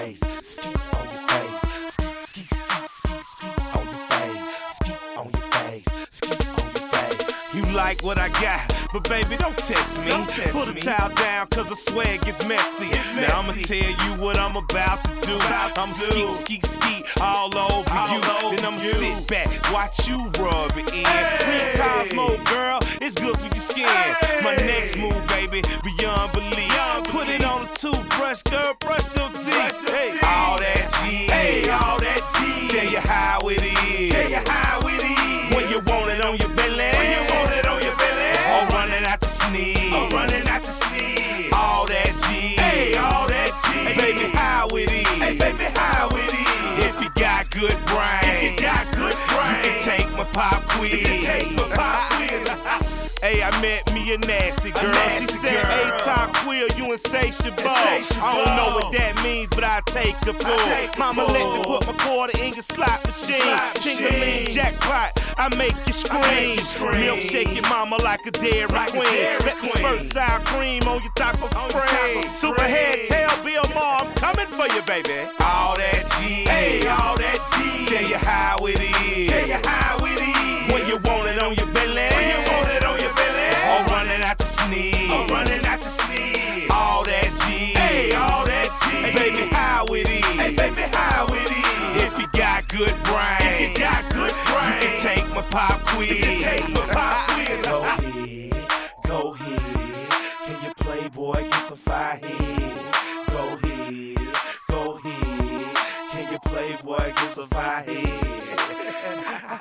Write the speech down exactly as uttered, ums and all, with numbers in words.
face, ski on your face, ski, ski, ski, ski, ski on your face, ski on your face, ski on your face. You like what I got, but baby, don't test me. Don't test Put a me. towel down, cause I swear it gets messy. It's Now I'ma messy. tell you what I'm about to do. About to I'm do. ski, ski, ski all over All you. over Then I'ma you. sit back, watch you rub it in. Hey. Green Cosmo, girl, it's good for your skin. Hey. My next move, baby, beyond belief. Beyond Put belief. it on a toothbrush, girl, brush them Brush teeth. them Hey, teeth. all that G. Hey, all that G. Tell you how it is. Tell you how it is. When you want it on your belly. When you want it on your belly. Or running out to sneeze. Or running out to sneeze. All that G. Hey, all that G. Hey, baby, how it is. Hey, baby, how it is. If you got good brain. If you got good brain. You can take my pop quiz. You can take my pop quiz. Hey, I met me a nasty girl. nasty she said, girl. hey, top quill, you insatiable. Insatiable. I don't know what that means, but I take a pull. take a Mama, let me pull. put my quarter in your slot machine. Slot Jingling machine. jackpot, I make you scream. make you scream. Milkshake your mama like a dairy Like a queen. Dairy Let me Queen. spurt sour cream on your taco On your spray. taco Superhead spray. tail, Bill Maher, I'm coming for you, baby. All that G. Hey, all that G. Tell you how it is. Tell you how it is. When you want it on your belly. When you want it on your belly. Or running out to sneeze. Or running out to sneeze. All that G. Hey, all that G. Hey, baby, how it is. Hey, baby, how it is. If you got good brain. If you got good brain. You can take my pop quiz. You can take my pop quiz. Go ahead, go ahead. Can you play, boy, get some fire head? Go ahead, go ahead. Can you play, boy, get some fire head?